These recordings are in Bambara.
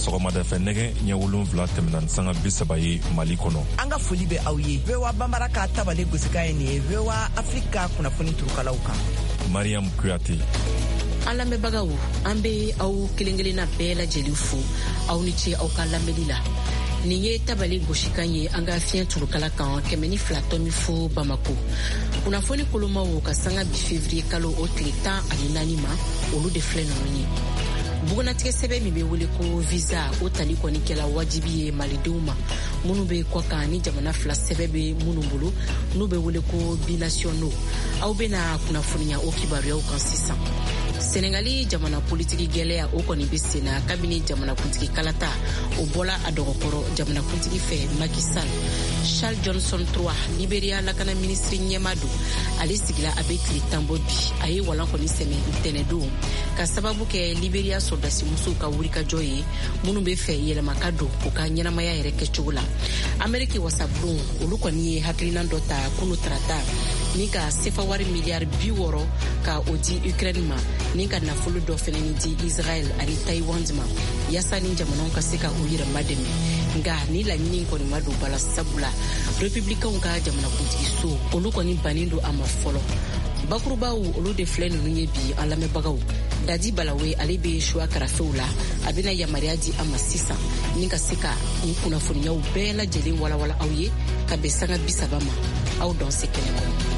sɔgɔmada fɛ nɛgɛ ɲɛ 7 tɛmɛna sanga 30 ye Mali kɔnɔ. An ka foli bɛ aw ye. VOA Bambara ka tabale gosika ye nin ye VOA Afrika kunnafoni turukalaw kan. Mariam Kuyate. An lamɛnbagaw, an bɛ aw kelen-kelenna bɛɛ lajɛlen fo aw ni ce aw ka lamɛnni la. Nin ye tabale gosikan ye an ka fiɲɛ turukala kan 102.1 fo Bamako. Kunnafoni kolomaw ka sanga bi février kalo o tile 14 ma olu de filɛ ninnu ye. Bugunatigɛ sɛbɛn min bɛ wele ko visa o tali kɔni kɛla wajibi ye malidenw ma minnu bɛ kɔkan ni jamana fila sɛbɛn bɛ minnu bolo n'u bɛ wele ko binationaux. Aw bɛna kunnafoniya o kibaruyaw kan sisan. Senegali jamana politiki gɛlɛya o kɔni bɛ sen na kabini jamanakuntigi kalata o bɔla a dɔgɔkɔrɔ jamanakuntigi fɛ Macky Sall. Charles Johnson III Liberia lakana ministri ɲɛma don ale sigila a bɛ tile 10 bɔ bi a ye walan kɔni sɛmɛ ntɛnɛdon ka sababu kɛ Liberia sɔrdasimusow ka wulikajɔ ye minnu bɛ fɛ yɛlɛma ka don u ka ɲɛnamaya yɛrɛ kɛcogo la. Ameriki wasabulon olu kɔni ye hakilina dɔ ta kunu tarata ni ka sefa wari miliyari 60 ka o di Ukraine ma ni ka nafolo dɔ fɛnɛ ni di Israel ani Taiwan ma yasa ni jamanaw ka se ka u yɛrɛma dɛmɛ. Nga ni laɲini kɔni ma don bala sabula républicains ka jamanakuntigi so olu kɔni bannen don a ma fɔlɔ. Bakurubaw olu de filɛ ninnu ye bi an lamɛnbagaw. Dadi Balawe ale bɛ choix karafew la a bɛna yamaruya di an ma sisan ni ka se ka ni kunnafoniyaw bɛɛ lajɛlen walawala aw ye ka bɛn sanga 30 ma aw dɔn se kɛnɛ kɔnɔ.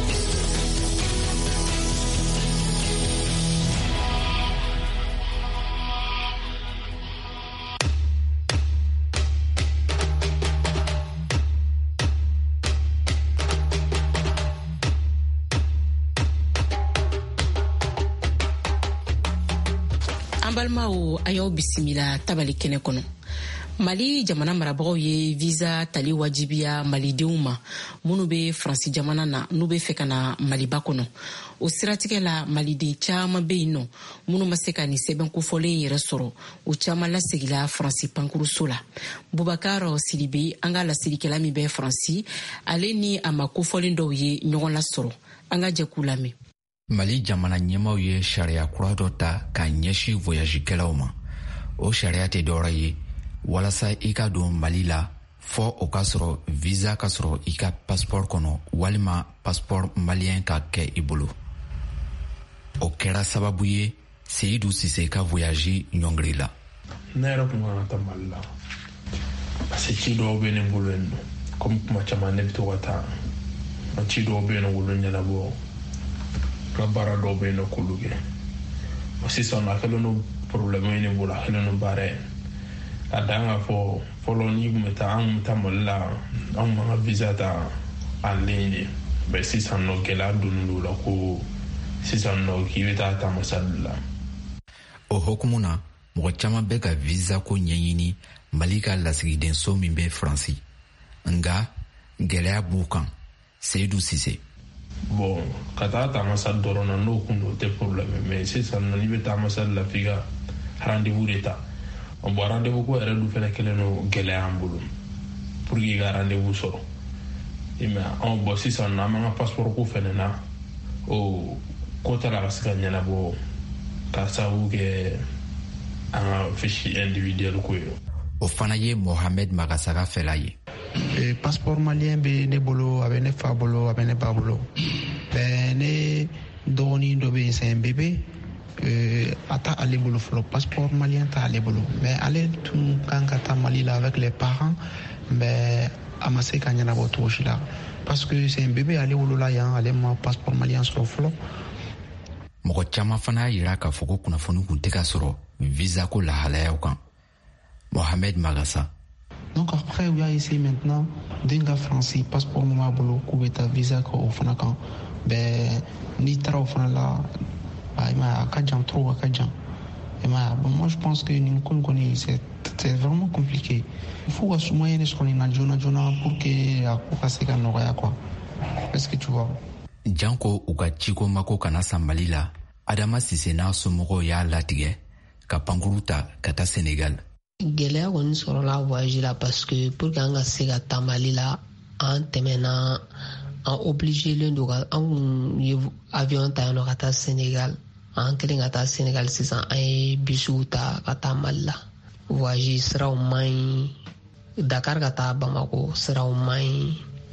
Balmao ayaw bisimila tabali kɛnɛ kɔnɔ. Mali jamana marabagaw ye visa tali wajibiya malidenw ma minnu bɛ Faransi jamana na n'u bɛ fɛ ka na Maliba kɔnɔ. O siratigɛ la maliden caman bɛ yen nɔ minnu ma se ka nin sɛbɛn kofɔlen yɛrɛ sɔrɔ o caman lasegila Faransi pankuruso la. Bubakar Sidibe an ka lasirikɛla min bɛ Faransi ale ni a ma kofɔlen dɔw ye ɲɔgɔn lasɔrɔ. An ka jɛ k'u lamɛn. Mali jamana ɲɛmaw ye sariya kura dɔ ta ka ɲɛsin voyagekɛlaw ma. O sariya tɛ dɔwɛrɛ ye walasa i ka don Mali la fɔ o ka sɔrɔ visa ka sɔrɔ i ka passeport kɔnɔ walima passeport malien ka kɛ i bolo. O kɛra sababu ye Seydou Cissé ka voyage ɲɔngiri la. Ne yɛrɛ kun kan ka taa Mali la parce que ci dɔw bɛ ne bolo yen nɔ comme kuma caman ne bɛ to ka taa a ci dɔw bɛ yen nɔ wolo ɲɛnabɔ ka baara dɔw bɛ yen nɔ k'olu kɛ sisan a kɛlen no problème ye ne bolo a kɛlen no baara ye a dan ka fɔ fɔlɔ ni kun bɛ taa an kun bɛ taa Mali la an kun ka visa ta en ligne de mais sisan nɔ gɛlɛya donnen don la ko sisan nɔ k'i bɛ taa taamasiya la. O hokumu na mɔgɔ caman bɛ ka visa ko ɲɛɲini Mali ka lasigidenso min bɛ Faransi nga gɛlɛya b'u kan. Seydou Cissé. Bon ka taa taamasiya dɔrɔn na n'o kun don o tɛ problème mais sisan nɔ n'i bɛ taamasiya la f'i ka rendez-vous de ta. Bon rendez-vous ko yɛrɛ du fɛnɛ kɛlen no gɛlɛya an bolo pour que ka rendez-vous sɔrɔ. Mais an bɔ sisan nɔ an b'an ka passeport ko fɛnɛ na o ko ta la ka se ka ɲɛnabɔ ka sababu kɛ an ka fichier individuel ko ye. O fana ye Mohamed Magasaga fɛla ye. Passeport malien bɛ ne bolo a bɛ ne fa bolo a bɛ ne ba bolo ne dɔgɔnin dɔ bɛ yen c'est un bébé a t'a ale bolo fɔlɔ passeport malien t'a ale bolo mais ale tun kan ka taa Mali la avec les parents mais a ma se ka ɲɛnabɔ cogo si la parce que c'est un bébé ale wolola yan ale ma passeport malien sɔrɔ fɔlɔ. Mɔgɔ caman fana y'a yira k'a fɔ ko kunnafoni kun tɛ ka sɔrɔ visa ko lahalayaw kan. Mohamed Magasa. Donc après, il y a ici maintenant, d'un Francis, passeport m'a bolo, couvert visa au Fanakan. Ben, ni tra au Fanala, il m'a cadjan trop à cadjan. Et moi, je pense que nous connaissons, c'est vraiment compliqué. Il faut assumer ce qu'on est dans Jona pour que la coupe se n'aurait quoi. Est-ce que tu vois? Janko uka chiko mako kana Mali la, Adama Cissé n'a sommogo ya latigɛ ka pankuruta ka taa Sénégal. Gɛlɛya kɔni sɔrɔla voyage la parce que pour que an ka se ka taa Mali la an tɛmɛna an obligelen don ka an kun ye avion ta yan nɔ ka taa Sénégal an kɛlen ka taa Sénégal sisan an ye bisiw ta ka taa Mali la voyage siraw man Dakar ka taa Bamako siraw man.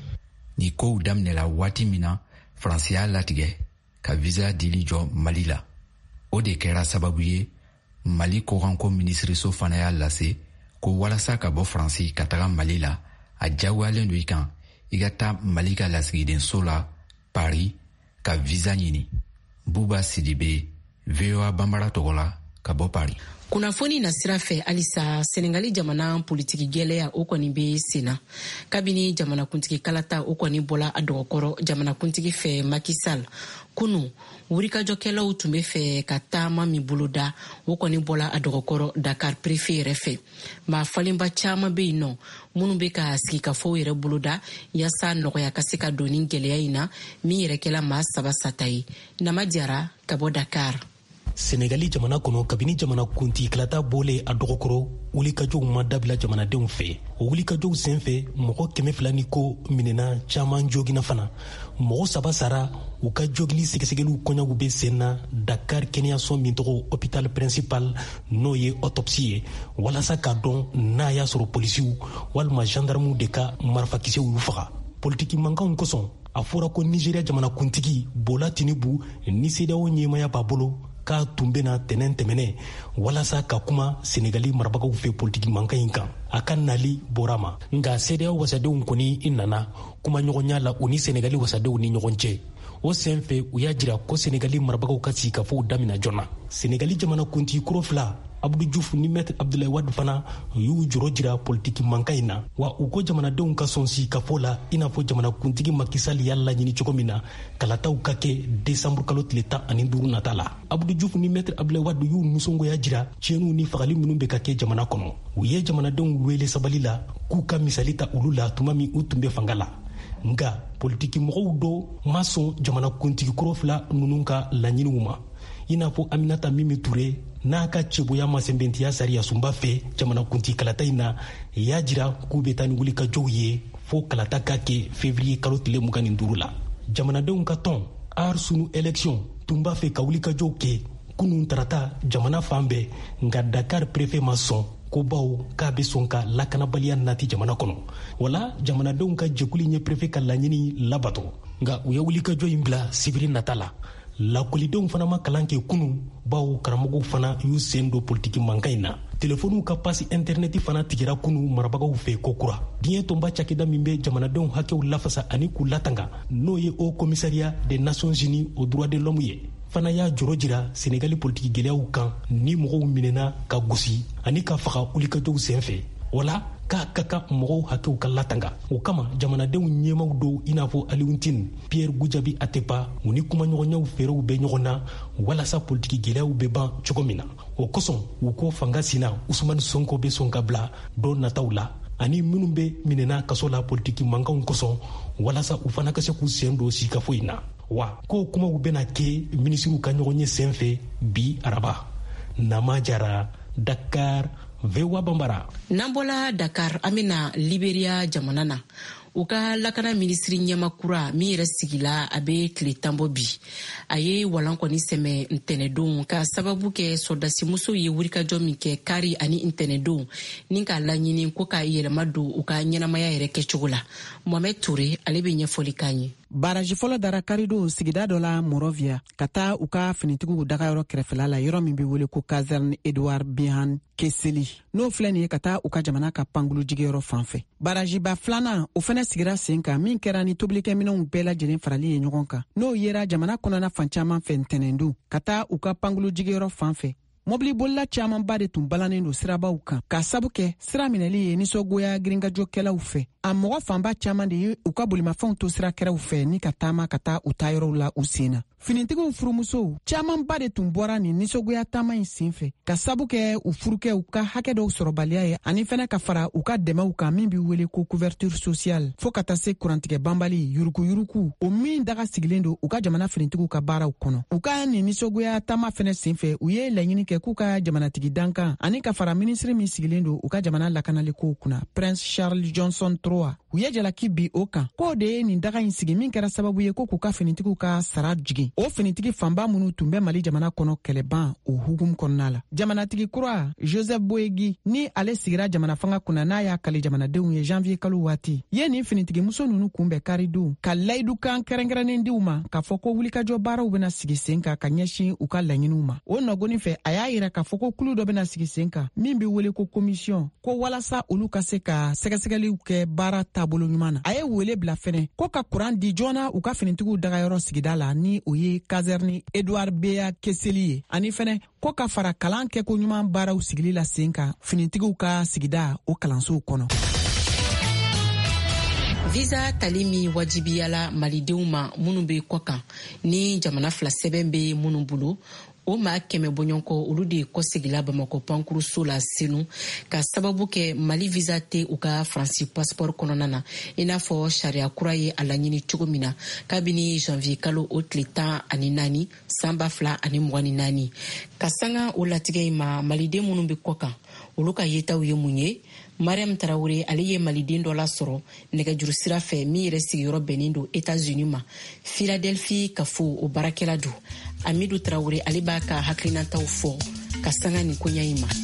Ni kow daminɛla waati min na Faransi y'a latigɛ ka visa dili jɔ Mali la. O de kɛra sababu ye Mali kɔkanko minisiriso fana y'a lase ko walasa ka bɔ Faransi ka taga Mali la, a jagoyalen do i kan i ka taa Mali ka lasigidenso la Paris ka visa ɲini. Buba Sidibe, VOA Bambara tɔgɔ la ka bɔ Paris. Kunnafoni na sira fɛ halisa Senegali jamana politiki gɛlɛya o kɔni bɛ senna. Kabini jamanakuntigi kalata o kɔni bɔla a dɔgɔkɔrɔ jamanakuntigi fɛ Macky Sall. Kunu wulikajɔkɛlaw tun bɛ fɛ ka taama min boloda o kɔni bɔla a dɔgɔkɔrɔ Dakar préfet yɛrɛ fɛ. Maa falenba caman bɛ yen nɔ minnu bɛ ka sigi ka fɔ yɛrɛ boloda yaasa nɔgɔya ka se ka don ni gɛlɛya in na min yɛrɛ kɛla maa 3 sata ye. Nama Diarra ka bɔ Dakar. Senegali jamana kɔnɔ kabini jamana kunti kilata bole a dɔgɔkɔrɔ wulikajɔw ma dabila jamanadenw fɛ. O wulikajɔw senfɛ mɔgɔ 200 ni ko minɛna caman jogina fana. Mɔgɔ 3 sara u ka jogili sɛgɛsɛgɛliw kɔɲɔw bɛ sen na Dakar kɛnɛyaso min tɔgɔ hôpital principal n'o ye autopsie ye walasa k'a dɔn n'a y'a sɔrɔ polisiw walima gendarmew de ka marifakisɛw y'u faga. Politiki mankanw kosɔn a fɔra ko Nigeria jamana kuntigi Bola Tinubu ni CEDEAO ɲɛmaya b'a bolo k'a tun bena tɛnɛn tɛmɛnɛ walasa ka kuma Senegali marabagaw fɛ politiki mankan in kan. A ka nali bɔra ma nka CEDEAO wasadenw kɔni i nana kuma ɲɔgɔnya la u ni Senegali wasadenw ni ɲɔgɔn cɛ. O sen fɛ u y'a jira ko Senegali marabagaw ka sigi ka fɔ damina jɔnna. Senegali jamana kuntigi kuro 2 Abdou Diouf ni Maître Abdoulaye Wade fana y'u jɔrɔ jira politiki mankan in na wa u ko jamanadenw ka sɔn sigi ka fɔ la i n'a fɔ jamana kuntigi Macky Sall y'a laɲini cogo min na kalataw ka kɛ décembre kalo tile 15 nata la. Abdou Diouf ni Maître Abdoulaye Wade y'u nisɔngoya jira tiɲɛniw ni fagali minnu bɛ ka kɛ jamana kɔnɔ. U ye jamanadenw wele sabali la k'u ka misali ta olu la tuma min u tun bɛ fanga la. Nga politiki mɔgɔw do ma sɔn jamana kuntigi kuro 2 ninnu ka laɲiniw ma. I n'a fɔ Aminata Mimi Touré n'a ka cɛboya masɛnbɛntiya sariya sunba fɛ jamana kuntigi kalata in na y'a jira k'u bɛ taa ni wulikajɔw ye fo kalata ka kɛ février kalo tile 25 la. Jamanadenw ka tɔn Arsunu élection tun b'a fɛ ka wulikajɔw kɛ kunun tarata jamana fan bɛɛ nka Dakar préfet ma sɔn ko baw k'a bɛ sɔn ka lakanabaliya nati jamana kɔnɔ. Wala jamanadenw ka jɛkuli ɲɛ préfet ka laɲini labato nka u ye wulikajɔ in bila sibiri nata la. Lakɔlidenw fana ma kalan kɛ kunun baw karamɔgɔw fana y'u sen don politiki mankan in na. Telefoniw ka pasi interneti fana tigɛra kunun marabagaw fɛ ko kura. Diɲɛ tɔnba cakɛda min bɛ jamanadenw hakɛw lafasa ani k'u latanga n'o ye Haut Commissariat des Nations Unies aux droits de l'homme ye fana y'a jɔrɔ jira Senegali politiki gɛlɛyaw kan ni mɔgɔw minɛna ka gosi ani ka faga wulikajɔw senfɛ. Wala k'a ka kan mɔgɔw hakɛw ka latanga. O kama jamanadenw ɲɛmaw do i n'a fɔ Aliou Ntine, Pierre Goudiaby Atepa u ni kumaɲɔgɔnyaw fɛɛrɛw bɛ ɲɔgɔn na walasa politiki gɛlɛyaw bɛ ban cogo min na. O kosɔn u ko fanga sina Usmane Sonko bɛ sɔn ka bila dɔ nataw la ani minnu bɛ minɛna kaso la politiki mankanw kosɔn walasa u fana ka se k'u sen don sikafo in na. Wa ko kumaw bɛna kɛ minisiriw ka ɲɔgɔn ye senfɛ bi araba. Nama Diarra, Dakar, VOA Bambara. N'an bɔla Dakar an bɛna Liberia jamana na. U ka lakana minisiri ɲɛmakura min yɛrɛ sigila a bɛ tile 10 bɔ bi. A ye walan kɔni sɛmɛ ntɛnɛdon ka sababu kɛ sɔrdasimuso ye wulikajɔ min kɛ kari ani ntɛnɛdon ni k'a laɲini ko k'a yɛlɛma don u ka ɲɛnamaya yɛrɛ kɛcogo la. Mohamed Touré ale bɛ ɲɛfɔli k'an ye. Baraji fɔlɔ dara karido sigida dɔ la Morovia ka taa u ka finitigiw dagayɔrɔ kɛrɛfɛla la yɔrɔ min bɛ wele ko Caserne Edouard Bihan Keseli n'o filɛ nin ye ka taa u ka jamana ka pankulu jigiyɔrɔ fanfɛ. Barajiba filanan o fɛnɛ sigira sen kan min kɛra ni tobilikɛminɛnw bɛɛ lajɛlen farali ye ɲɔgɔn kan n'o yera jamana kɔnɔna fan caman fɛ ntɛnɛndon ka taa u ka pankulu jigiyɔrɔ fanfɛ. Mobili bolila camanba de tun balannen don sirabaw kan k'a sabu kɛ sira minɛli ye nisɔngoya girinkajɔkɛlaw fɛ. A mɔgɔ fanba caman de ye u ka bolimafɛnw to sirakɛrɛw fɛ ni ka taama ka taa u taayɔrɔw la u sen na. Finitigiw furumusow camanba de tun bɔra nin nisɔngoya taama in senfɛ ka sabu kɛ u furukɛw ka hakɛ dɔw sɔrɔbaliya ye ani fɛnɛ ka fara u ka dɛmɛw kan min bɛ wele ko couverture sociale fo ka taa se kurantigɛ banbali yurukuyuruku o min daga sigilen don u ka jamana finitigiw ka baaraw kɔnɔ. U ka nin nisɔngoya taama fɛnɛ senfɛ u ye laɲini kɛ k'u ka jamanatigi dankan ani ka fara minisiri min sigilen don u ka jamana lakanaliko kunna Prince Charles Johnson III u u ye jalaki bi o kan k'o de ye nin daga ɲi sigi min kɛra sababu ye ko k'u ka finitigiw ka sara jigin. O finitigi fanba minnu tun bɛ Mali jamana kɔnɔ kɛlɛban o hukumu kɔnɔna la. Jamanatigi kura Joseph Boyegi ni ale sigira jamana fanga kunna n'a y'a kali jamanadenw ye janvier kalo waati ye nin finitigimuso ninnu kunbɛn karidenw ka layidukan kɛrɛnkɛrɛnnen diw ma k'a fɔ ko wulikajɔ baaraw bena sigi sen kan ka ɲɛsin u ka laɲiniw ma. O nɔgɔnin fɛ a y'a yira k'a fɔ ko kulu dɔ bena sigi sen kan min be wele ko komisiyɔn ko walasa olu ka se ka sɛgɛsɛgɛliw kɛ baara taabolo ɲuman na. A ye wele bila fɛnɛ ko ka kuran di joona u ka finitigiw dagayɔrɔ sigida la ni o ye kazɛrni Edouard Beya Keseli ye ani fɛnɛ ko ka fara kalan kɛko ɲuman baaraw sigili la sen kan finitigiw ka sigida o kalansow kɔnɔ. Visa tali min wajibiyala malidenw ma minnu be kɔkan ni jamana fila sɛbɛn be minnu bolo o maa 100 bɔɲɔgɔnkɔ olu de kɔsegila Bamakɔ pankuruso la senu ka sababu kɛ Mali visa tɛ u ka Faransi passeport kɔnɔna na i n'a fɔ sariya kura ye a laɲini cogo min na kabini janvier kalo o tile 14 san 2024 ka sanga o latigɛ ma maliden minnu be kɔkan olu ka yetaw ye mun ye. Mariam Traoré ale ye maliden dɔ la sɔrɔ nɛgɛjuru sira fɛ min yɛrɛ sigiyɔrɔ bɛnnen don États-Unis ma Philadelphie ka fo o baarakɛla don. Amidou Traoré ale b'a ka hakilinataw fɔ ka sanga nin koɲa in ma.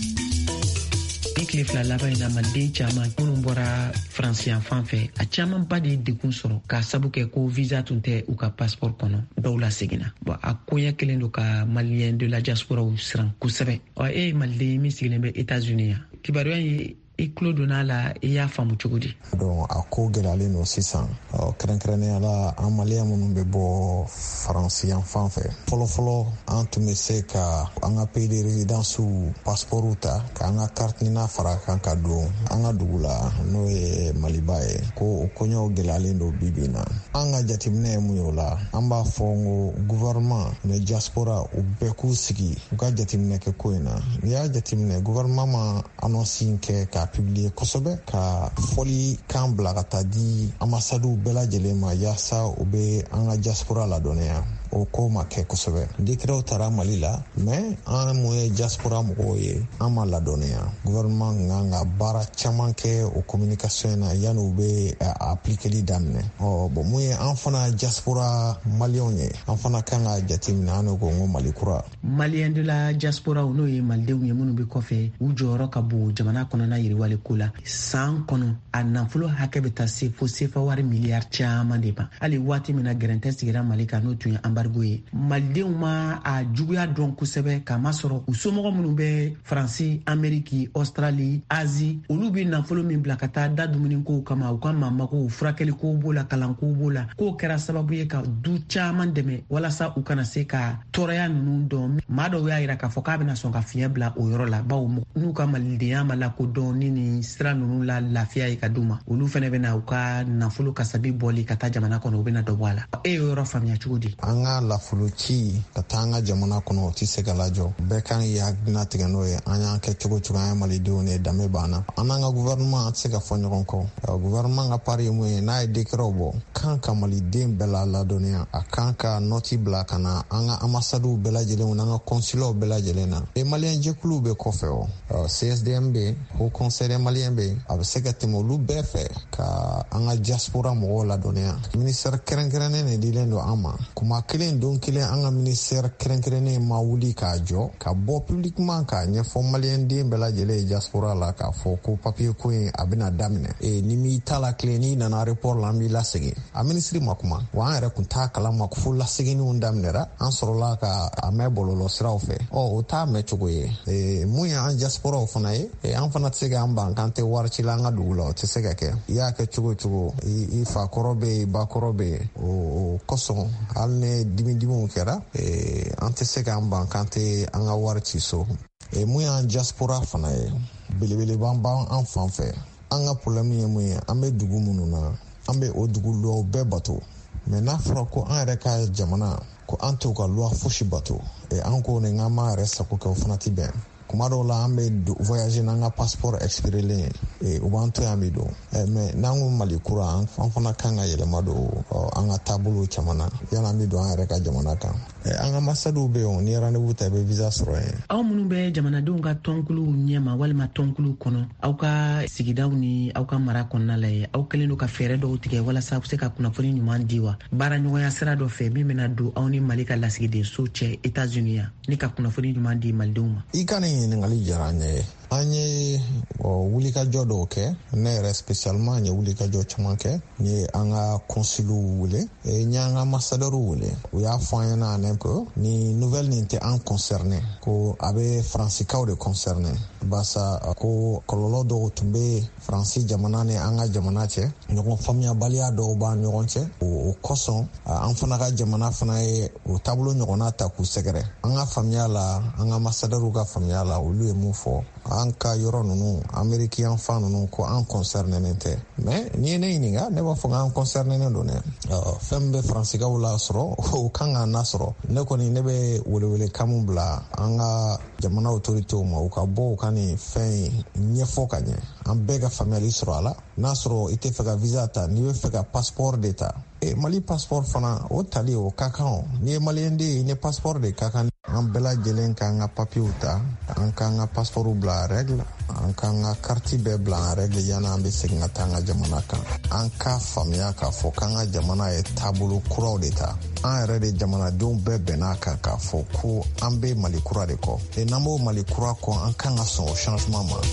Ni tile fila laban in na maliden caman minnu bɔra faransiyan fan fɛ a caman ba de ye degun sɔrɔ k'a sabu kɛ ko visa tun tɛ u ka passeport kɔnɔ dɔw la seginna. A koɲa kelen don ka malien de la diaspora siran kosɛbɛ. E ye maliden min sigilen bɛ États-Unis yan kibaruya ye i tulo donna la i y'a faamu cogo di? Donc a ko gɛlɛyalen don sisan kɛrɛnkɛrɛnnenya la an maliyɛn minnu bɛ bɔ faransiyan fan fɛ fɔlɔfɔlɔ an tun bɛ se ka an ka pays de résidence passeportw ta k'an ka carte n'a fara kan ka don an ka dugu la n'o ye Maliba ye ko o koɲɛw gɛlɛyalen don bi na. An ka jateminɛ ye mun ye o la an b'a fɔ n ko gouvernement ni diaspora u bɛɛ k'u sigi u ka jateminɛ kɛ ko in na. N'i y'a jateminɛ gouvernement ma annonce kɛ ka publier kosɛbɛ ka fɔli kan bila ka taa di ambassades bɛɛ lajɛlen ma yaasa u bɛ an ka diaspora ladɔnniya. O ko ma kɛ kosɛbɛ. Décret taara Mali la mais an mun ye diaspora mɔgɔw ye an ma ladɔnniya. Gouvernement kan ka baara caman kɛ o communication na yanni u bɛ appliquer daminɛ. Bon mun ye an fana diaspora maliyɛnw ye an fana kan ka jateminɛ an ko n ko Mali kura. Malien de la diaspora n'o ye malidenw ye minnu bɛ kɔfɛ u jɔyɔrɔ ka bon jamana kɔnɔna yiriwali ko la. San kɔnɔ a nafolo hakɛ bɛ taa se fo sefa wari miliyari caman de ma. Hali waati min na gɛrɛntɛ sigira Mali kan n'o tun ye malidenw ma a juguya dɔn kosɛbɛ k'a masɔrɔ u somɔgɔ minnu bɛ Faransi, Amériki, Australie, Asie olu bɛ nafolo min bila ka taa da dumuni kow kama u ka maamakow furakɛli kow b'o la kalankow b'o la k'o kɛra sababu ye ka du caman dɛmɛ walasa u kana se ka tɔɔrɔya ninnu dɔn. Maa dɔw y'a yira k'a fɔ k'a bɛna sɔn ka fiɲɛ bila o yɔrɔ la bawo n'u ka malidenya ma lakodɔn ni sira ninnu la lafiya ye ka d'u ma olu fana bɛna u ka nafolo kasabi bɔli ka taa jamana kɔnɔ u bɛna dɔ bɔ a la. E y'o yɔrɔ faamuya cogo di? An ka lafolo ci ka taa an ka jamana kɔnɔ o tɛ se ka lajɔ bɛɛ kan k'i hakilina tigɛ n'o ye an y'an kɛ cogo cogo an ye malidenw ye danbe banna an n'an ka gouvernement an tɛ se ka fɔ ɲɔgɔn kɔ. Gouvernement ka pari ye mun ye n'a ye décret bɔ kan ka maliden bɛɛ la ladɔnniya a kan ka nɔti bila ka na an ka ambassades bɛɛ lajɛlen n'an ka consulaw bɛɛ lajɛlen na. Maliyɛn jɛkuluw bɛ kɔfɛ o CSDM bɛ Haut Conseil des Maliens bɛ a bɛ se ka tɛmɛ olu bɛɛ fɛ ka an ka diaspora mɔgɔw ladɔnniya. Ministère kɛrɛnkɛrɛnnen de dilen don an ma kuma kelen don kelen an ka ministère kɛrɛnkɛrɛnnen ma wuli k'a jɔ ka bɔ publiquement k'a ɲɛfɔ maliyɛn den bɛɛ lajɛlen ye diaspora la k'a fɔ ko papier ko in a bɛna daminɛ. Ni m'i ta la tilen n'i nana report la an b'i lasegin. A ministre ma kuma wa an yɛrɛ kun t'a kalama ko fo laseginniw daminɛra an sɔrɔla ka a mɛn bɔlɔlɔ siraw fɛ. O t'a mɛn cogo ye. Mun ye an diasporaw fana ye an fana tɛ se k'an ban k'an tɛ wari ci la an ka dugu la o tɛ se ka kɛ. I y'a kɛ cogo cogo i fa kɔrɔ bɛ yen i ba kɔrɔ bɛ yen o kosɔn hali ne dimiw kɛra an tɛ se k'an ban k'an tɛ an ka wari ci so. Mun y'an diaspora fana ye belebeleba b'an an fan fɛ an ka problème ye mun ye an bɛ dugu minnu na an bɛ o dugu loi bɛɛ bato mais n'a fɔra ko an yɛrɛ ka jamana ko an t'o ka loi fosi bato an ko ni k'an b'an yɛrɛ sago kɛ o fana tɛ bɛn. Kuma dɔw la an bɛ voyager n'an ka passeport expirelen u b'an to yan bi don mais n'an ko Mali kura an fana kan ka yɛlɛma don an ka taabolo caman na yan'an bɛ don an yɛrɛ ka jamana kan. an ka masadu be on ni rendez-vous ta be visa sɔrɔ yen. Aw minnu bɛ jamanadenw ka tɔnkulu ɲɛma walima tɔnkulu kɔnɔ aw ka sigidaw ni aw ka mara kɔnɔna la ye aw kɛlen don ka fɛɛrɛ dɔw tigɛ walasa aw se ka kunnafoni ɲuman di wa baara ɲɔgɔnya sira dɔ fɛ min bɛna don aw ni Mali ka lasigiden so cɛ États-Unis ya ni ka kunnafoni ɲuman di malidenw ma. I ka nin ɲininkali diyara an ye. An ye wulikajɔ dɔw kɛ ne yɛrɛ spécialement an ye wulikajɔ caman kɛ n ye an ka consuliw wele n ye an ka ambassadeurs wele u y'a fɔ an ɲɛna ko ni nouvelle nin tɛ an concerné ko a bɛ Fransikaw de concerné barisa ko kɔlɔlɔ dɔw tun bɛ Faransi jamana ni an ka jamana cɛ ɲɔgɔn faamuyabaliya dɔw b'an ɲɔgɔn cɛ o kosɔn an fana ka jamana fana ye o taabolo ɲɔgɔnna ta k'u sɛgɛrɛ an ka faamuya la an ka ambassadeurs ka faamuya la olu ye mun fɔ an ka yɔrɔ ninnu américain fan ninnu ko an concerné tɛ mais ni ye ne ɲininka ne b'a fɔ k'an concerné don dɛ fɛn bɛ Fransikaw la sɔrɔ o kan ka na sɔrɔ ne kɔni ne bɛ welewele kan min bila an ka jamana autorités ma u ka bɔ u ka nin fɛn ɲɛfɔ ka ɲɛ an bɛɛ ka faamuyali sɔrɔ a la n'a sɔrɔ i tɛ fɛ ka visa ta n'i bɛ fɛ ka passeport de ta Mali passeport fana o tali o ka kan n'i ye maliyɛn den ye ni passeport de ka kan an bɛɛ lajɛlen k'an ka papiyew ta an k'an ka passeport bila en règle an k'an ka carte bɛɛ bila en règle yanni an bɛ segin ka taa an ka jamana kan an k'a faamuya k'a fɔ k'an ka jamana ye taabolo kuraw de ta an yɛrɛ de jamanadenw bɛɛ bɛnn'a kan k'a fɔ ko an bɛ Mali kura de kɔ n'an b'o Mali kura kɔ an kan ka sɔn o changement ma.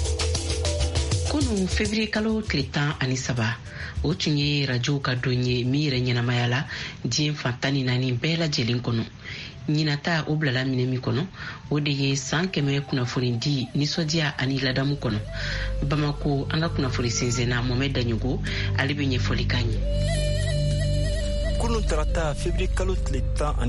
Kunu février kalo tile 13 o tun ye radio ka don ye min yɛrɛ ɲɛnamaya la diɲɛ fan 14 bɛɛ lajɛlen kɔnɔ ɲinata o bilala minɛ min kɔnɔ o de ye san 100 kunnafoni di nisɔndiya ani ladamu kɔnɔ Bamako an ka kunnafoni sinzɛnna Mohamed Daɲogo ale bɛ ɲɛfɔli kan ye. Kunun tarata février kalo tile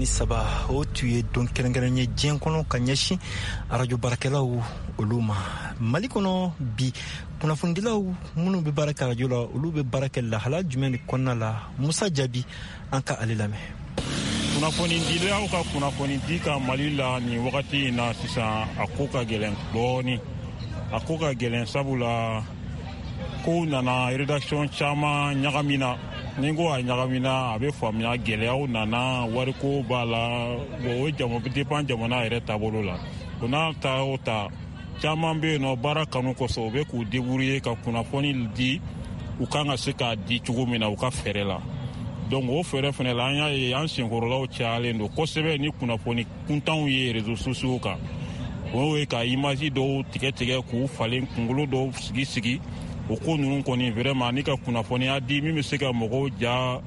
13 o tun ye don kɛrɛnkɛrɛn ye diɲɛ kɔnɔ ka ɲɛsin radio baarakɛlaw olu ma Mali kɔnɔ bi kunnafonidilaw minnu bɛ baara kɛ radio la olu bɛ baara kɛ lahala jumɛn de kɔnɔna la Musa Jabi an ka ale lamɛn. Kunnafonidilaw ka kunnafoni di ka Mali la ni wagati in na sisan a ko ka gɛlɛn dɔɔni a ko ka gɛlɛn sabula ko nana rédaction caman ɲagamina ni ko a ɲagamina a bɛ faamuya gɛlɛyaw nana wariko b'a la bon o dépend jamana yɛrɛ taabolo la o n'a ta o ta caman bɛ yen nɔ baara kanu kosɔn u bɛ k'u débrouiller ka kunnafoni di u kan ka se k'a di cogo min na u ka fɛɛrɛ la donc o fɛɛrɛ fana la an y'a ye an senkɔrɔlaw cayalen don kosɛbɛ ni kunnafoni kuntanw ye réseaux sociaux kan o ye ka image dɔw tigɛ k'u falen kunkolo dɔw sigi o ko ninnu kɔni vraiment ni ka kunnafoniya di min bɛ se ka mɔgɔw ja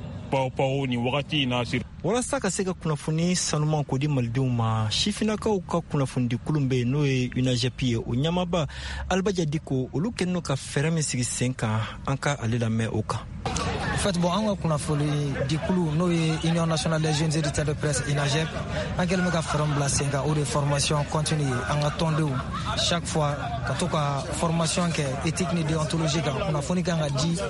paw ni wagati in na walasa ka se ka kunnafoni sanuman ko di malidenw ma sifinakaw ka kunnafoni di kulun bɛ n'o ye UNAGEP ye o ɲamaba Alibaja Diko olu kɛlen don ka fɛɛrɛ min sigi sen kan an ka ale lamɛn o kan. En fait, bon, an ka kunnafoni di kulu n'o ye Union nationale des jeunes éditeurs de presse UNAGEP an kɛlen bɛ ka fɛɛrɛ bila sen kan o de formation continue ye an ka tɔndenw chaque fois ka to ka formation kɛ éthique ni déontologie kan kunnafoni kan ka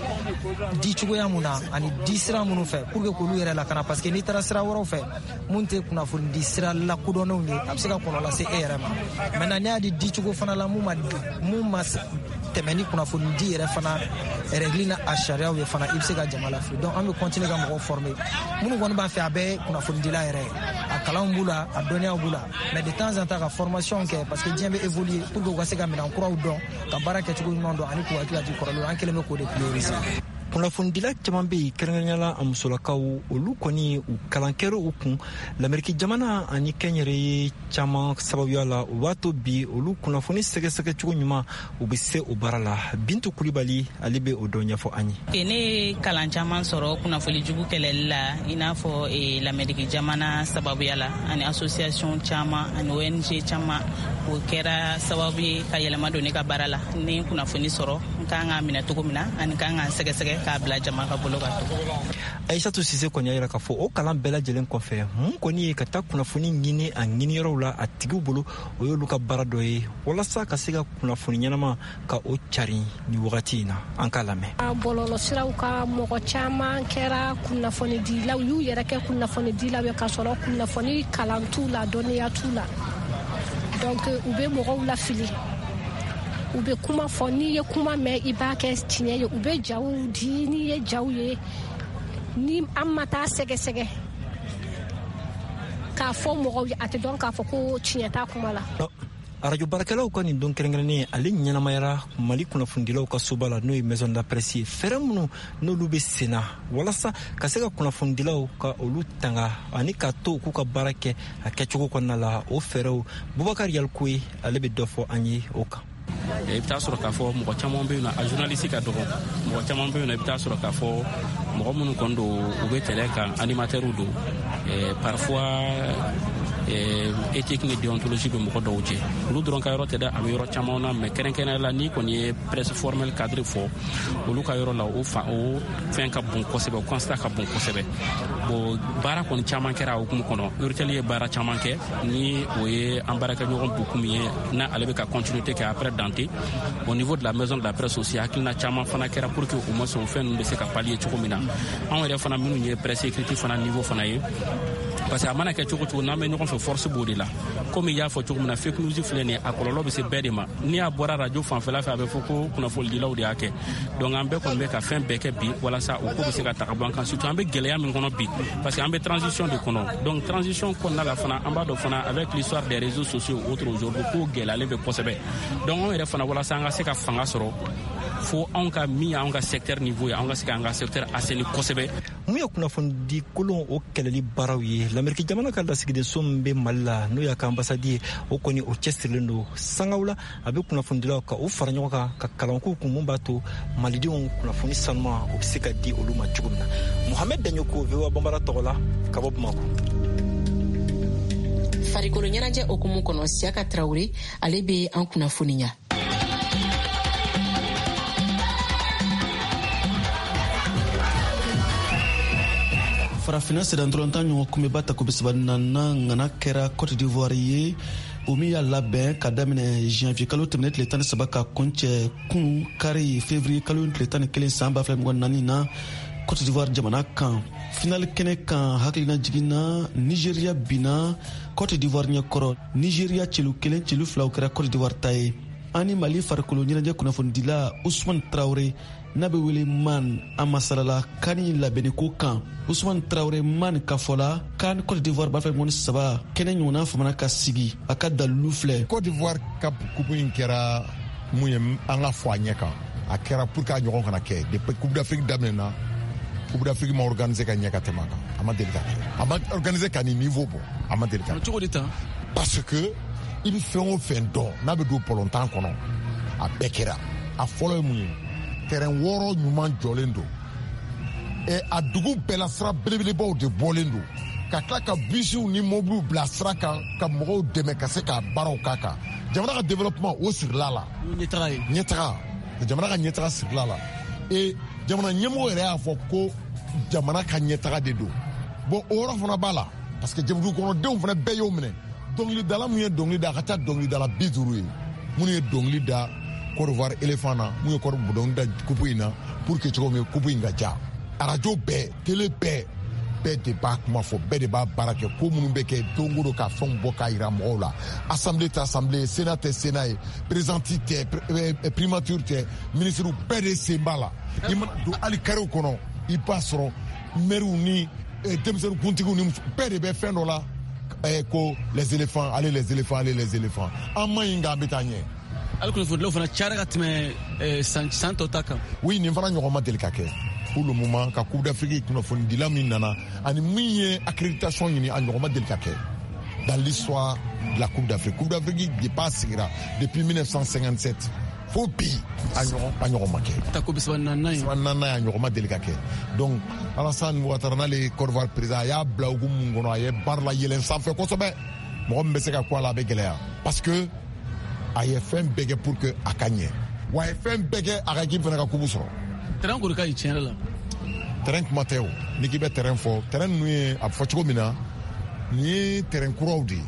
di cogoya mun na ani di sira minnu fɛ pour que k'olu yɛrɛ lakana parce que n'i taara sira wɛrɛw fɛ mun tɛ kunnafoni di sira lakodɔnnenw ye a bɛ se ka kɔlɔlɔ lase e yɛrɛ ma maintenant n'i y'a di cogo fana la mun ma tɛmɛ ni kunnafoni di yɛrɛ fana règle na a sariyaw ye fana i bɛ se ka jama lafili donc an bɛ continuer ka mɔgɔw former minnu kɔni b'a fɛ a bɛɛ kunnafoni dila yɛrɛ a kalanw b'u la a dɔnniyaw b'u la mais de temps en temps ka formation kɛ parce que diɲɛ bɛ évoluer pour que u ka se ka minɛn kuraw dɔn ka baara kɛcogo ɲuman dɔn ani k'u hakili di kɔrɔlenw an kɛlen bɛ k'o de prioriser. Kunnafonidila caman bɛ yen kɛrɛnkɛrɛnyala a musolakaw olu kɔni u kalan kɛra u kun l'Amérique jamana ani kɛnyɛrɛye caman sababuya la o b'a to bi olu kunnafoni sɛgɛsɛgɛ cogo ɲuman u bɛ se o baara la Bintu Kulibali ale bɛ o dɔ ɲɛfɔ an ye. Ne ye kalan caman sɔrɔ kunnafoni jugu kɛlɛli la i n'a fɔ l'Amérique jamana sababuya la ani association caman ani ONG caman o kɛra sababu ye ka yɛlɛma don ne ka baara la ni kunnafoni sɔrɔ n kan ka minɛ cogo min na ani kan ka sɛgɛsɛgɛ k'a bila jama ka bolo kan. Aïssatou Sise kɔni y'a jira k'a fɔ o kalan bɛɛ lajɛlen kɔfɛ mun kɔni ye ka taa kunnafoni ɲini a ɲiniyɔrɔw la a tigiw bolo o y'olu ka baara dɔ ye walasa ka se ka kunnafoni ɲɛnama ka o cari ni wagati in na an k'a lamɛn. Bɔlɔlɔsiraw ka mɔgɔ caman kɛra kunnafonidilaw y'u yɛrɛ kɛ kunnafonidilaw ye k'a sɔrɔ kunnafoni kalan t'u la dɔnniya t'u la donc u bɛ mɔgɔw lafili. U bɛ kuma fɔ n'i ye kuma mɛn i b'a kɛ tiɲɛ ye u bɛ jaw di n'i ye jaw ye ni an ma taa sɛgɛsɛgɛ k'a fɔ mɔgɔw ye a tɛ dɔn k'a fɔ ko tiɲɛ t'a kuma la. arajo baarakɛlaw ka nin don kɛrɛnkɛrɛnnen ale ɲɛnamayara mali kunnafonidilaw ka soba la n'o ye maison de la presse ye fɛɛrɛ minnu n'olu bɛ senna walasa ka se ka kunnafonidilaw ka olu tanga ani ka to k'u ka baara kɛ a kɛcogo kɔnɔna la o fɛɛrɛw bubakari yalikoye ale bɛ dɔ fɔ an ye o kan. I bɛ taa sɔrɔ k'a fɔ mɔgɔ caman bɛ yen nɔ a journaliste ka dɔgɔ mɔgɔ caman bɛ yen nɔ i bɛ taa sɔrɔ k'a fɔ mɔgɔ minnu kɔni don u bɛ tɛlɛ kan animateurs don parfois éthique ni déontologie bɛ mɔgɔ dɔw cɛ olu dɔrɔn ka yɔrɔ tɛ dɛ a bɛ yɔrɔ caman na mais kɛrɛnkɛrɛnnenya la ni kɔni ye presse formelle cadre fɔ olu ka yɔrɔ la o fɛn ka bon kosɛbɛ o constat ka bon kosɛbɛ bon baara kɔni caman kɛra a hukumu kɔnɔ Urtel ye baara caman kɛ ni o ye an baarakɛɲɔgɔn Boku min ye n'a ale bɛ ka continuité kɛ après Dante au niveau de la maison de la presse aussi hakilina caman fana kɛra pour que au moins o fɛn ninnu bɛ se ka pallier cogo min na anw yɛrɛ fana minnu ye presse écrite fana niveau fana ye parce que a mana kɛ cogo cogo n'an bɛ ɲɔgɔn fɛ force b'o de la komi y'a fɔ cogo min na fake news filɛ nin ye a kɔlɔlɔ bɛ se bɛɛ de ma ni a bɔra radio fanfɛla fɛ a bɛ fɔ ko kunnafonidilaw de y'a kɛ donc an bɛɛ kɔni bɛ ka fɛn bɛɛ kɛ bi walasa o ko bɛ se ka taga bɔ an kan surtout an bɛ gɛlɛya min kɔnɔ bi parce que an bɛ transition de kɔnɔ donc transition kɔnɔna la fana an b'a dɔn fana avec l'histoire des réseaux sociaux autres aujourd'hui ko gɛlɛyalen bɛ kosɛbɛ donc anw yɛrɛ fana walasa an ka se ka fanga sɔrɔ fo anw ka min ye anw ka secteur niveau ye anw ka se ka an ka secteur assaini kosɛbɛ. mun ye kunnafoni kolon o kɛlɛli baaraw ye l'Amérique jamana ka lasigiden so min bɛ Mali la n'o y'a ka ambassade ye o kɔni o cɛsirilen don sangaw la a bɛ kunnafonidilaw ka o fara ɲɔgɔn kan ka kalanko kun mun b'a to malidenw kunnafoni sanuma o bɛ se ka di olu ma cogo min na. Mohamed Danyoko VOA Bambara tɔgɔ la ka bɔ Bamako. farikolo ɲɛnajɛ okumu kɔnɔ Siaka Traoré ale bɛ an kunnafoniya. farafina sedantɔlɔntan ɲɔgɔn kunbɛba ta ko bisabanana ngana kɛra Côte d'Ivoire ye o min y'a labɛn ka daminɛ janvier kalo tɛmɛnen tile 13 ka kuncɛ kunu kari février kalo tile 11 san 2024 na Côte d'Ivoire jamana kan final kɛnɛ kan hakilina jiginna Nigeria bina Côte d'Ivoire ɲɛkɔrɔ Nigeria celu 1 celu 2 kɛra Côte d'Ivoire ta ye ani Mali farikolo ɲɛnajɛ kunnafonidila Ousmane Traoré n'a bɛ wele man a masalala kani labɛnni ko kan Ousmane Traoré man ka fɔla kan Côte d'Ivoire b'a fɛ mɔni saba kɛnɛ ɲɔgɔnna famana ka sigi a ka dalilu filɛ. Côte d'Ivoire ka kupu in kɛra mun ye an ka fɔ a ɲɛ kan a kɛra pour que a ɲɔgɔn kana kɛ depuis Coupe d'Afrique daminɛna Coupe d'Afrique ma organisé ka ɲɛ ka tɛmɛ a kan a ma deli ka kɛ a ma organisé ka ni niveau bɔ a ma deli ka kɛ. Cogo di tan? Parce que i bɛ fɛn o fɛn dɔn n'a bɛ don pɔlɔntan kɔnɔ a bɛɛ kɛra a fɔlɔ ye mun ye terrain wɔɔrɔ ɲuman jɔlen don a dugu bɛɛ la sira belebelebaw de bɔlen don ka tila ka bisiw ni mobiliw bila sira kan ka mɔgɔw dɛmɛ ka se ka baaraw k'a kan jamana ka développement o sirila la ɲɛtaga jamana ka ɲɛtaga sirila la jamana ɲɛmɔgɔ yɛrɛ y'a fɔ ko jamana ka ɲɛtaga de don bon o yɔrɔ fana b'a la parce que jamana kɔnɔdenw fana bɛɛ y'o minɛ dɔnkilidala mun ye dɔnkili da a ka ca dɔnkilidala 50 ye minnu ye dɔnkili da Côte d'Ivoire éléphant na mun ye dɔnkili da kupu in na pour que cogo min kupu in ka ja arajo bɛɛ télé bɛɛ de b'a kuma fɔ bɛɛ de b'a baara kɛ ko minnu bɛ kɛ don o don ka fɛnw bɔ k'a jira mɔgɔw la assemblée tɛ assemblée sénat tɛ sénat ye présidente tɛ primature tɛ ministre bɛɛ de sen b'a la i mana don hali kariw kɔnɔ i b'a sɔrɔ maires ni denmisɛnnin kuntigiw ni bɛɛ de bɛ fɛn dɔ la ko les éléphants allez les éléphants an ma ɲi nka an bɛ taa ɲɛ. hali kunnafonidilaw fana cayara ka tɛmɛ san tɔ ta kan. oui nin fana ɲɔgɔn ma deli ka kɛ pour le moment ka Coupe d'Afrique kunnafonidila min nana ani min ye accréditation ɲini a ɲɔgɔn ma deli ka kɛ dans l'histoire de la Coupe d'Afrique depuis a sigira depuis 1957 fo bi a ɲɔgɔn ma kɛ. ta ko bisaba naaninan ye. bisaba naaninan ye a ɲɔgɔn ma deli ka kɛ donc Alassane Ouattara n'ale Côte d'Ivoire président a y'a bila hukumu mun kɔnɔ a ye baara la yɛlɛn sanfɛ kosɛbɛ mɔgɔ min bɛ se ka ko a la a bɛ gɛlɛya parce que a ye fɛn bɛɛ kɛ pour que a ka ɲɛ wa a ye fɛn bɛɛ kɛ a ka k'i fana ka kubu sɔrɔ. terrain kɔni ka ɲi tiɲɛ yɛrɛ la. terrain kuma tɛ o n'i k'i bɛ terrain fɔ terrain ninnu ye a bɛ fɔ cogo min na nin ye terrain kuraw de ye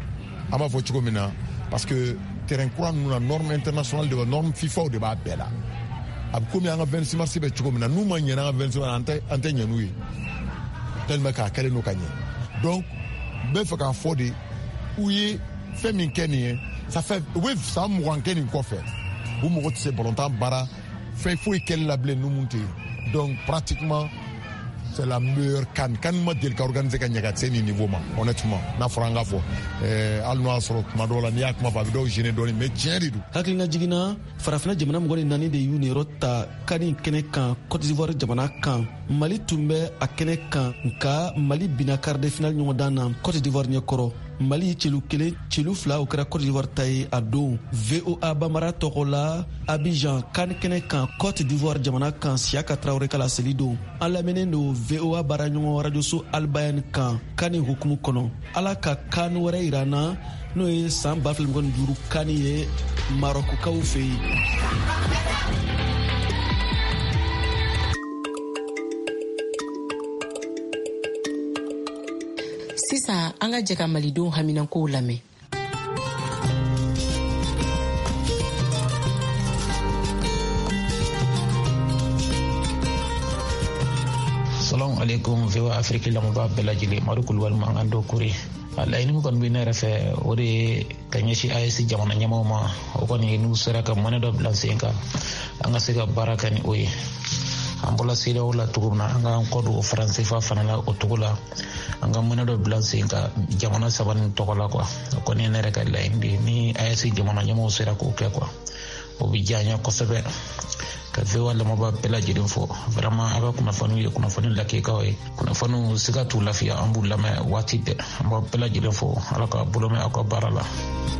an b'a fɔ cogo min na parce que terrain kura ninnu na norme internationale de b'a norme FIFA de b'a bɛɛ la a bɛ komi an ka 26 mars bɛ cogo min na n'u ma ɲɛ an ka 26 mars an tɛ ɲɛ n'u ye tellement k'a kɛlen n'o ka ɲɛ donc n bɛ fɛ k'a fɔ de u ye fɛn min kɛ nin ye ça fait u bɛ san 20 kɛ nin kɔfɛ u mago tɛ se ballontan baara fɛn foyi kɛli la bilen n'u mun tɛ yen donc pratiquement c'est la meilleure CAN ma del ka organiser ka ɲaga se ni niveau ma honnêtement n'a fɔra an ka fɔ hali n'o y'a sɔrɔ tuma dɔw la n'i y'a kuma fɔ a bɛ dɔw gêner dɔɔni mais tiɲɛ de don. hakilina jiginna farafina jamana 24 de y'u niyɔrɔ ta kani kɛnɛ kan Côte d'Ivoire jamana kan Mali tun bɛ a kɛnɛ kan nka Mali bina quart de finale ɲɔgɔndan na Côte d'Ivoire ɲɛkɔrɔ. Mali celu 1 celu 2 o kɛra Côte d'Ivoire ta ye a don. VOA Bambara tɔgɔ la Abidjan kan kɛnɛ kan Côte d'Ivoire jamana kan Siaka Traoré kala seli don. An lamɛnnen don VOA baaraɲɔgɔn radioso Albayan kan kani hukumu kɔnɔ. Ala ka kan wɛrɛ yira n na n'o ye san 2025 kani ye Marɔkukaw fɛ yen. Sisan an ka jɛ ka malidenw haminankow lamɛn. Salamu alaikum VOA Afrique lamɛnbaga bɛɛ lajɛlen Madu Kulubali mankan dɔ kori. A laɲini min kɔni bɛ ne yɛrɛ fɛ o de ye ka ɲɛsin AES jamana ɲɛmaaw ma o kɔni n'u sera ka mɔnɛ dɔ bila sen kan an ka se ka baara kɛ ni o ye. An bɔra CEDEAO la cogo min na an k'an kɔ don o FRANCFA fana la o cogo la an ka mɔnɛ dɔ bila sen kan jamana saba nin tɔgɔ la quoi o kɔni ye ne yɛrɛ ka laɲini de ye ni AES jamana ɲɛmaaw sera k'o kɛ quoi o bɛ diya n ye kosɛbɛ ka VOA lamɛnbaga bɛɛ lajɛlen fɔ vraiment a ka kunnafoni ye kunnafoni lakikaw ye kunnafoniw siga t'u lafiya an b'u lamɛn waati bɛɛ an b'aw bɛɛ lajɛlen fɔ Ala ka bolo mɛn aw ka baara la.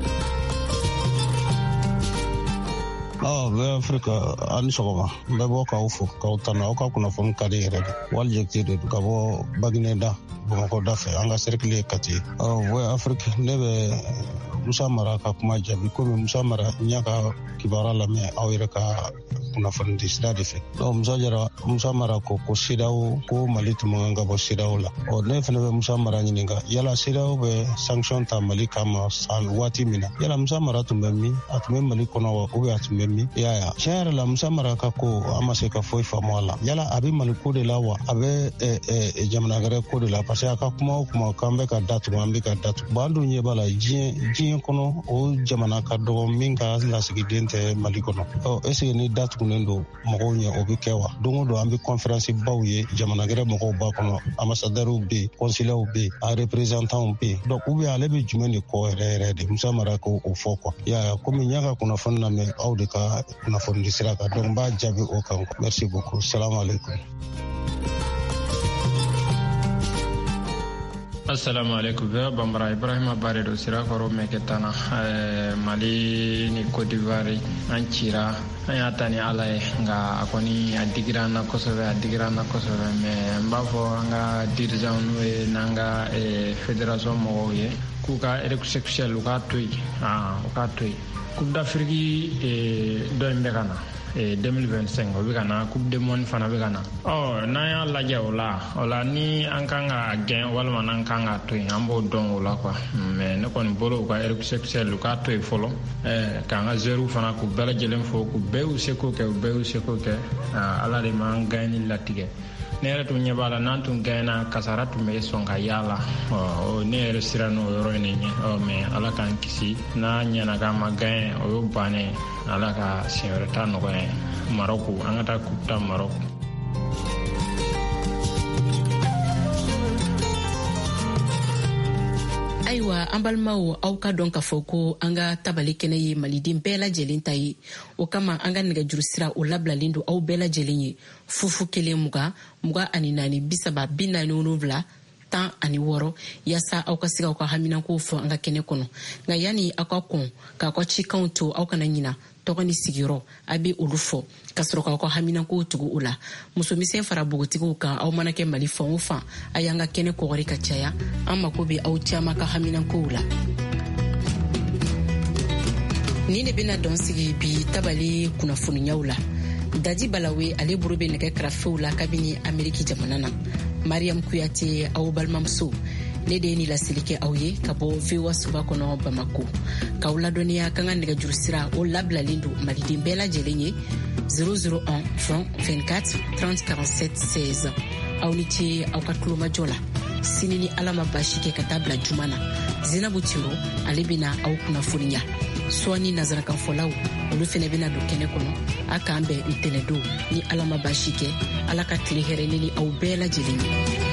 VOA Afrique a ni sɔgɔma n bɛ bɔ k'aw fo k'aw tanu aw ka kunnafoni ka di yɛrɛ de Wali Jɛkite de ka bɔ Bagineda Bamakɔ da fɛ an ka cercle ye Kati ye VOA Afrique ne bɛ Musa Mara ka kuma jaabi komi Musa Mara n y'a ka kibaruya lamɛn aw yɛrɛ ka kunnafoni di sira de fɛ donc Musa Mara ko CEDEAO ko Mali tun man kan ka bɔ CEDEAO la ne fana bɛ Musa Mara ɲininka yala CEDEAO bɛ sanction ta Mali kama san waati min na yala Musa Mara tun bɛ min a tun bɛ Mali kɔnɔ wa ou bien a tun bɛ min i y'a ye tiɲɛ yɛrɛ la Musa Mara ka ko an ma se ka foyi faamu a la yala a bɛ Mali ko de la wa a bɛ jamana wɛrɛ ko de la parce que a ka kuma o kuma k'an bɛ ka datugu an bɛ ka datugu bon an dun ɲɛ b'a la diɲɛ kɔnɔ o jamana ka dɔgɔ min ka lasigiden tɛ Mali kɔnɔ est ce que ni datugulen don mɔgɔw ɲɛ o bɛ kɛ wa don o don an bɛ conférence baw ye jamana wɛrɛ mɔgɔw b'a kɔnɔ ambassadeurs bɛ yen consulaires bɛ yen a représentants bɛ yen donc ou bien ale bɛ jumɛn de kɔ yɛrɛ yɛrɛ de Musa Mara ko o fɔ quoi i y'a ye komi n y'a ka kunnafoni lamɛn aw de ka kunnafoni di sira kan donc n b'a jaabi o kan merci beaucoup salamu alaikum. Assalamu alaikum VOA Bambara Ibrahima Bare do sira kɔrɔ mɛ kɛ tana Mali ni Côte d'Ivoire an cira an y'a ta ni Ala ye nka a kɔni a digira an na kosɛbɛ mɛ n b'a fɔ an ka dirigeant n'o ye n'an ka fédération mɔgɔw ye k'u ka sexuel u k'a to yen Coupe d'Afrique dɔ in bɛ ka na 2025 o bɛ ka na Coupe du Monde fana bɛ ka na n'an y'a lajɛ o la ni an kan ka gɛn walima n'an kan ka to yen an b'o dɔn o la quoi mais ne kɔni bolo u ka sexuel u k'a to yen fɔlɔ k'an ka zɛriw fana k'u bɛɛ lajɛlen fo k'u bɛɛ y'u seko kɛ Ala de m'an gɛnni latigɛ ne yɛrɛ tun ɲɛ b'a la n'an tun gɛnna kasara tun bɛ sɔn ka yaala ne yɛrɛ sira n'o yɔrɔ in ɲɛ mais Ala k'an kisi n'a ɲɛna k'an ma gɛn o y'o bannen Ala ka siɲɛ wɛrɛ ta nɔgɔya Marɔku an ka taa coupe ta Marɔku. Ayiwa an balimaw aw ka dɔn k'a fɔ ko an ka tabali kɛnɛ ye maliden bɛɛ lajɛlen ta ye o kama an ka nɛgɛjuru sira o labilalen don aw bɛɛ lajɛlen ye 01 20 40 17 yaasa aw ka se aw ka haminankow fɔ an ka kɛnɛ kɔnɔ nka yanni aw ka kɔn k'aw ka cikanw to aw kana ɲina tɔgɔ ni sigiyɔrɔ a bɛ olu fɔ ka sɔrɔ k'aw ka haminankow tugu o la musomisɛn fara bogotigiw kan aw mana kɛ Mali fan o fan a y'an ka kɛnɛ kɔgɔri ka caya an mako bɛ aw caman ka haminankow la. Ni de bɛna dɔn sigi bi tabali kunnafoniyaw la Dadi Balawe ale buru bɛ nɛgɛ karafew la kabini Ameriki jamana na Mariam Kuyate aw balimamuso ne de ye ni laseli kɛ aw ye ka bɔ VOA suba kɔnɔ Bamako k'aw ladɔnniya kan ka nɛgɛjuru sira o labilalen don maliden bɛɛ lajɛlen ye 001 20 24 30 47 16 aw ni ce aw ka tulomajɔ la sini ni Ala ma basi kɛ ka taa bila juma na Zinabu Tiro ale bɛna aw kunnafoniya suwa ni nazarakanfɔlaw olu fɛnɛ bena don kɛnɛ kɔnɔ a k'an bɛn ntɛnɛdon ni ala ma baasi kɛ ala ka tile hɛrɛni ni aw bɛɛ lajɛlen ye.